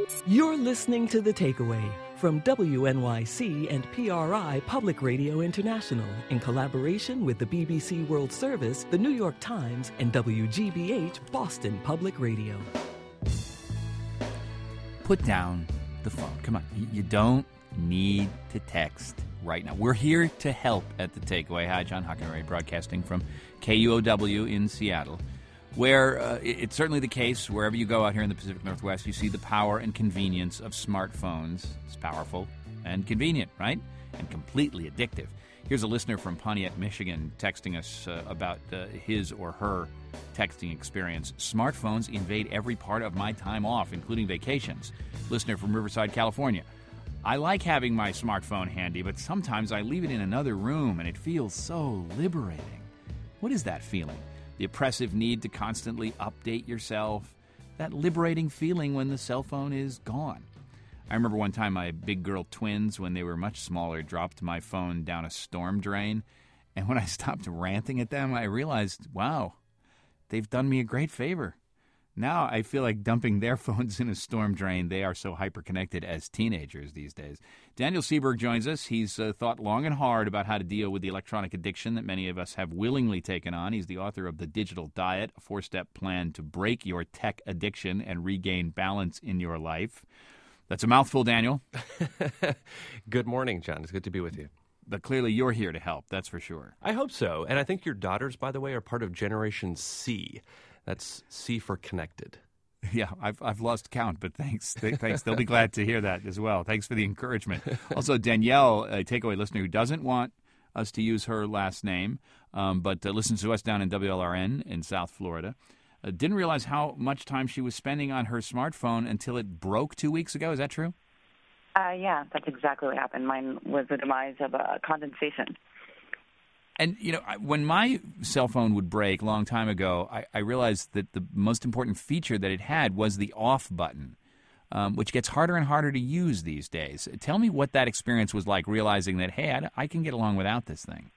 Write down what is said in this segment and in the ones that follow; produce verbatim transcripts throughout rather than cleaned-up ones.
You're listening to The Takeaway from W N Y C and P R I Public Radio International in collaboration with the B B C World Service, the New York Times, and W G B H Boston Public Radio. Put down the phone. Come on. You don't need to text right now. We're here to help at The Takeaway. Hi, John Hockenray, broadcasting from K U O W in Seattle, where uh, it's certainly the case wherever you go out here in the Pacific Northwest, you see the power and convenience of smartphones. It's powerful and convenient, right? And completely addictive. Here's a listener from Pontiac, Michigan, texting us uh, about uh, his or her texting experience. Smartphones invade every part of my time off, including vacations. Listener from Riverside, California. I like having my smartphone handy, but sometimes I leave it in another room, and it feels so liberating. What is that feeling? The oppressive need to constantly update yourself? That liberating feeling when the cell phone is gone? I remember one time my big girl twins, when they were much smaller, dropped my phone down a storm drain. And when I stopped ranting at them, I realized, wow, they've done me a great favor. Now I feel like dumping their phones in a storm drain. They are so hyper-connected as teenagers these days. Daniel Seberg joins us. He's uh, thought long and hard about how to deal with the electronic addiction that many of us have willingly taken on. He's the author of The Digital Diet, a four-step plan to break your tech addiction and regain balance in your life. That's a mouthful, Daniel. Good morning, John. It's good to be with you. But clearly you're here to help, that's for sure. I hope so. And I think your daughters, by the way, are part of Generation C. That's C for connected. Yeah, I've I've lost count, but thanks. Thanks. They'll be glad to hear that as well. Thanks for the encouragement. Also, Danielle, a takeaway listener who doesn't want us to use her last name, um, but uh, listens to us down in W L R N in South Florida, uh, didn't realize how much time she was spending on her smartphone until it broke two weeks ago. Is that true? Uh, yeah, that's exactly what happened. Mine was the demise of a condensation. And, you know, when my cell phone would break a long time ago, I, I realized that the most important feature that it had was the off button, um, which gets harder and harder to use these days. Tell me what that experience was like, realizing that, hey, I, I can get along without this thing.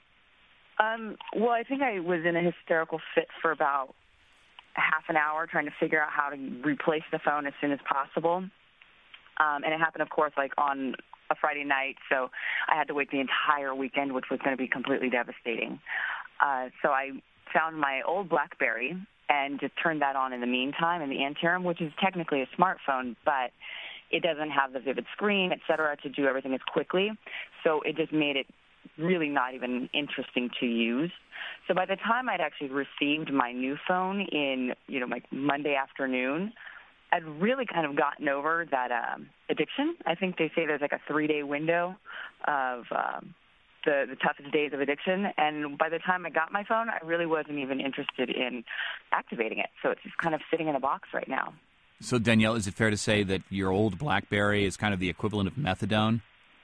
Um, well, I think I was in a hysterical fit for about half an hour trying to figure out how to replace the phone as soon as possible. Um, and it happened, of course, like on a Friday night, so I had to wait the entire weekend, which was going to be completely devastating. Uh, so I found my old BlackBerry and just turned that on in the meantime in the interim, which is technically a smartphone, but it doesn't have the vivid screen, et cetera, to do everything as quickly. So it just made it really not even interesting to use. So by the time I'd actually received my new phone in, you know, like Monday afternoon, I'd really kind of gotten over that um, addiction. I think they say there's like a three-day window of um, the, the toughest days of addiction. And by the time I got my phone, I really wasn't even interested in activating it. So it's just kind of sitting in a box right now. So, Danielle, is it fair to say that your old BlackBerry is kind of the equivalent of methadone?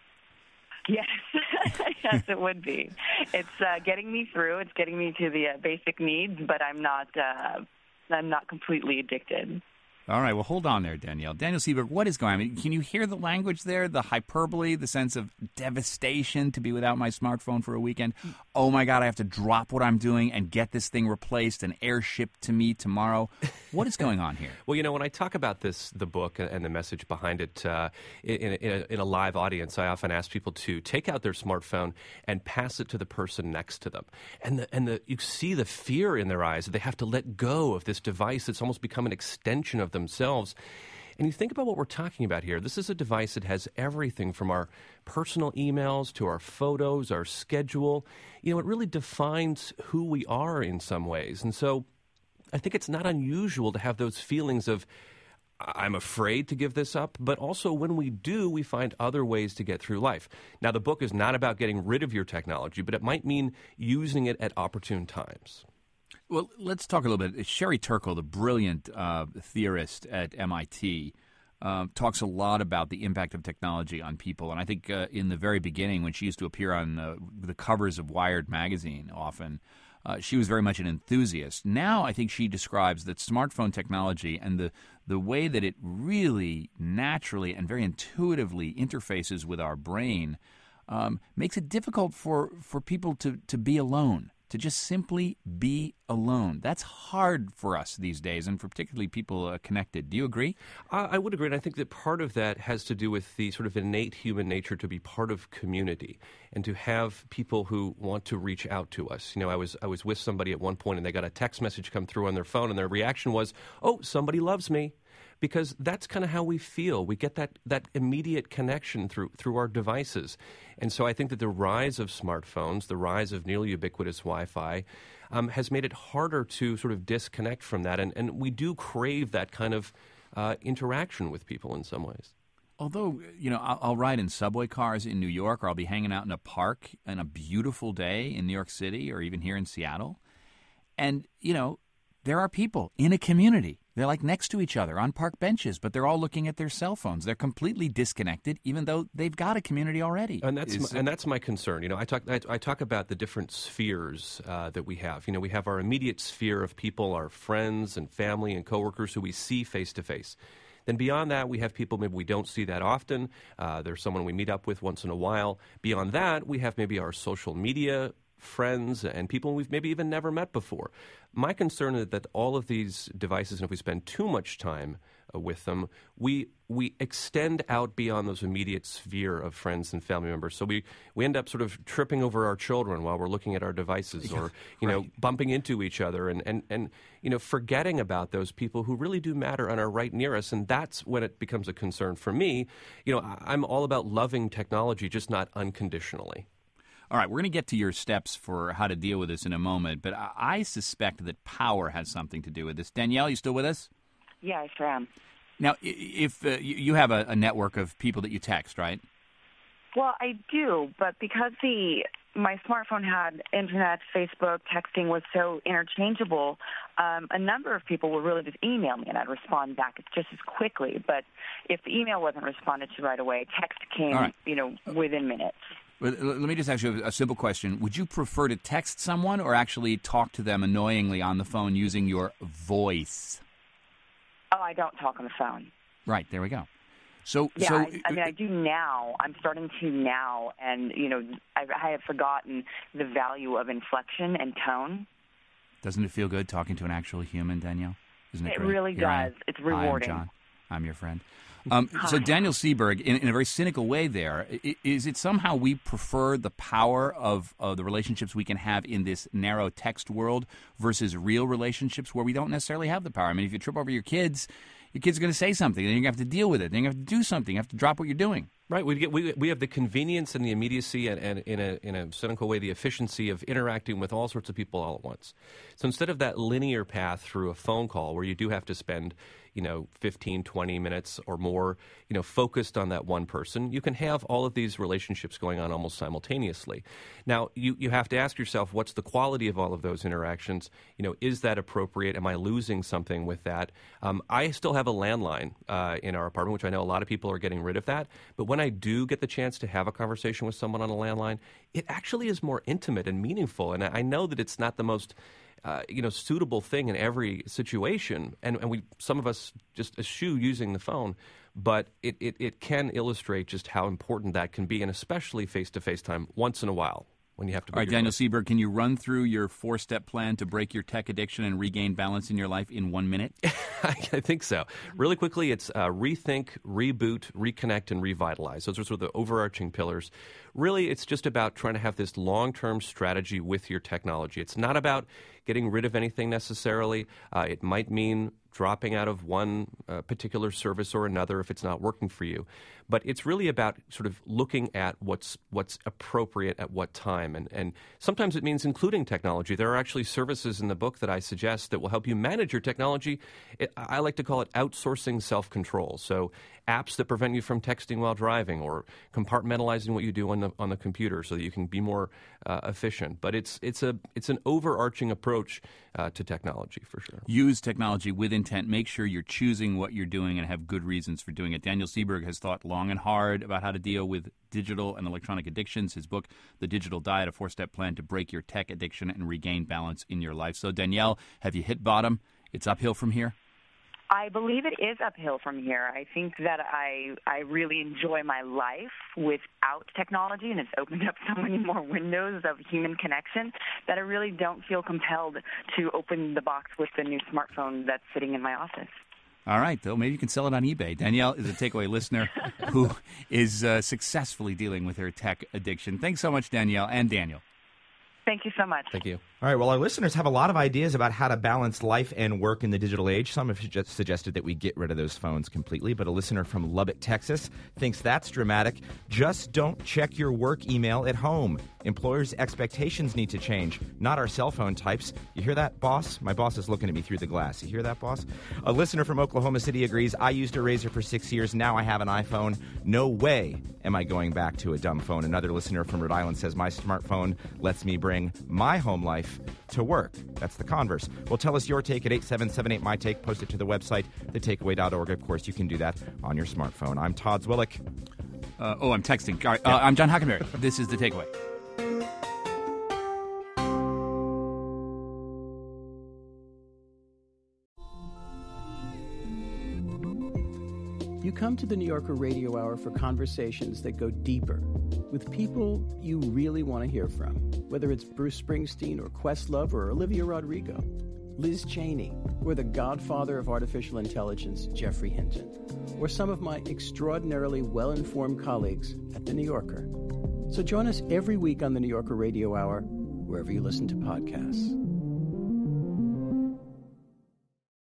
Yes. Yes, it would be. It's uh, getting me through. It's getting me to the uh, basic needs, but I'm not, uh, I'm not completely addicted. All right, well, hold on there, Danielle. Daniel Seberg, what is going on? I mean, can you hear the language there, the hyperbole, the sense of devastation to be without my smartphone for a weekend? Oh, my God, I have to drop what I'm doing and get this thing replaced and air-shipped to me tomorrow. What is going on here? Well, you know, when I talk about this, the book and the message behind it uh, in, in, a, in a live audience, I often ask people to take out their smartphone and pass it to the person next to them. And the, and the, you see the fear in their eyes that they have to let go of this device that's almost become an extension of themselves. And you think about what we're talking about here. This is a device that has everything from our personal emails to our photos, our schedule. You know, it really defines who we are in some ways. And so I think it's not unusual to have those feelings of, I'm afraid to give this up, but also when we do, we find other ways to get through life. Now, the book is not about getting rid of your technology, but it might mean using it at opportune times. Well, let's talk a little bit. Sherry Turkle, the brilliant uh, theorist at M I T, uh, talks a lot about the impact of technology on people. And I think uh, in the very beginning, when she used to appear on uh, the covers of Wired magazine often, uh, she was very much an enthusiast. Now I think she describes that smartphone technology and the, the way that it really naturally and very intuitively interfaces with our brain um, makes it difficult for, for people to, to be alone. to just simply be alone. That's hard for us these days, and for particularly people uh, connected. Do you agree? Uh, I would agree, and I think that part of that has to do with the sort of innate human nature to be part of community and to have people who want to reach out to us. You know, I was I was with somebody at one point, and they got a text message come through on their phone, and their reaction was, "Oh, somebody loves me." Because that's kind of how we feel. We get that, that immediate connection through through our devices. And so I think that the rise of smartphones, the rise of nearly ubiquitous Wi-Fi, um, has made it harder to sort of disconnect from that. And, and we do crave that kind of uh, interaction with people in some ways. Although, you know, I'll, I'll ride in subway cars in New York, or I'll be hanging out in a park on a beautiful day in New York City or even here in Seattle. And, you know, there are people in a community. They're like next to each other on park benches, but they're all looking at their cell phones. They're completely disconnected, even though they've got a community already. And that's Is, my, and that's my concern. You know, I talk I, I talk about the different spheres uh, that we have. You know, we have our immediate sphere of people, our friends and family and coworkers who we see face to face. Then beyond that, we have people maybe we don't see that often. Uh, there's someone we meet up with once in a while. Beyond that, we have maybe our social media friends and people we've maybe even never met before. My concern is that all of these devices, and if we spend too much time uh, with them, we we extend out beyond those immediate sphere of friends and family members. So we, we end up sort of tripping over our children while we're looking at our devices, or you know, right. bumping into each other, and, and, and you know, forgetting about those people who really do matter and are right near us. And that's when it becomes a concern for me. You know, I, I'm all about loving technology, just not unconditionally. All right, we're going to get to your steps for how to deal with this in a moment, but I, I suspect that power has something to do with this. Danielle, you still with us? Yeah, I sure am. Now, if uh, you, you have a, a network of people that you text, right? Well, I do, but because the my smartphone had internet, Facebook, texting was so interchangeable, um, a number of people would really just email me, and I'd respond back just as quickly. But if the email wasn't responded to right away, text came, right. you know, within minutes. Let me just ask you a simple question. Would you prefer to text someone or actually talk to them annoyingly on the phone using your voice? Oh, I don't talk on the phone. Right, there we go. So, yeah, so, I, I mean, I do now. I'm starting to now, and, you know, I, I have forgotten the value of inflection and tone. Doesn't it feel good talking to an actual human, Danielle? Isn't it It great? really Here does. It's rewarding. Hi, I'm John. I'm your friend. Um, so Daniel Seberg, in, in a very cynical way there, is it somehow we prefer the power of uh, the relationships we can have in this narrow text world versus real relationships where we don't necessarily have the power? I mean, if you trip over your kids, your kid's going to say something, then you're going to have to deal with it. Then you have to do something. You have to drop what you're doing. Right. We get we we have the convenience and the immediacy and, and in a in a cynical way the efficiency of interacting with all sorts of people all at once. So instead of that linear path through a phone call where you do have to spend, you know, fifteen, twenty minutes or more, you know, focused on that one person, you can have all of these relationships going on almost simultaneously. Now, you, you have to ask yourself, what's the quality of all of those interactions? You know, is that appropriate? Am I losing something with that? Um, I still have a landline uh, in our apartment, which I know a lot of people are getting rid of that. But when I do get the chance to have a conversation with someone on a landline, it actually is more intimate and meaningful. And I know that it's not the most Uh, you know, suitable thing in every situation, and, and we some of us just eschew using the phone, but it, it, it can illustrate just how important that can be, and especially face-to-face time once in a while when you have to. All right, Daniel Seberg, can you run through your four-step plan to break your tech addiction and regain balance in your life in one minute? I think so. Really quickly, it's uh, rethink, reboot, reconnect, and revitalize. Those are sort of the overarching pillars. Really, it's just about trying to have this long-term strategy with your technology. It's not about getting rid of anything necessarily. Uh, it might mean dropping out of one uh, particular service or another if it's not working for you. But it's really about sort of looking at what's what's appropriate at what time. And, and sometimes it means including technology. There are actually services in the book that I suggest that will help you manage your technology. It, I like to call it outsourcing self-control. So apps that prevent you from texting while driving, or compartmentalizing what you do on the on the computer so that you can be more uh, efficient. But it's it's a it's an overarching approach uh, to technology for sure. Use technology with intent. Make sure you're choosing what you're doing and have good reasons for doing it. Daniel Seberg has thought long and hard about how to deal with digital and electronic addictions. His book, The Digital Diet, a four-step plan to break your tech addiction and regain balance in your life. So Danielle, have you hit bottom? It's uphill from here? I believe it is uphill from here. I think that I I really enjoy my life without technology, and it's opened up so many more windows of human connection that I really don't feel compelled to open the box with the new smartphone that's sitting in my office. All right, though, maybe you can sell it on eBay. Danielle is a Takeaway listener who is uh, successfully dealing with her tech addiction. Thanks so much, Danielle, and Daniel. Thank you so much. Thank you. All right, well, our listeners have a lot of ideas about how to balance life and work in the digital age. Some have just suggested that we get rid of those phones completely, but a listener from Lubbock, Texas, thinks that's dramatic. Just don't check your work email at home. Employers' expectations need to change, not our cell phone types. You hear that, boss? My boss is looking at me through the glass. You hear that, boss? A listener from Oklahoma City agrees, I used a Razr for six years. Now I have an iPhone. No way am I going back to a dumb phone. Another listener from Rhode Island says, my smartphone lets me bring my home life to work. That's the converse. Well, tell us your take at eight seven seven eight, my take. Post it to the website, the takeaway dot org. Of course, you can do that on your smartphone. I'm Todd Zwillich. Uh, oh, I'm texting. All right, uh, I'm John Hockenberry. This is The Takeaway. You come to the New Yorker Radio Hour for conversations that go deeper with people you really want to hear from, whether it's Bruce Springsteen or Questlove or Olivia Rodrigo, Liz Cheney, or the godfather of artificial intelligence, Jeffrey Hinton, or some of my extraordinarily well-informed colleagues at The New Yorker. So join us every week on the New Yorker Radio Hour, wherever you listen to podcasts.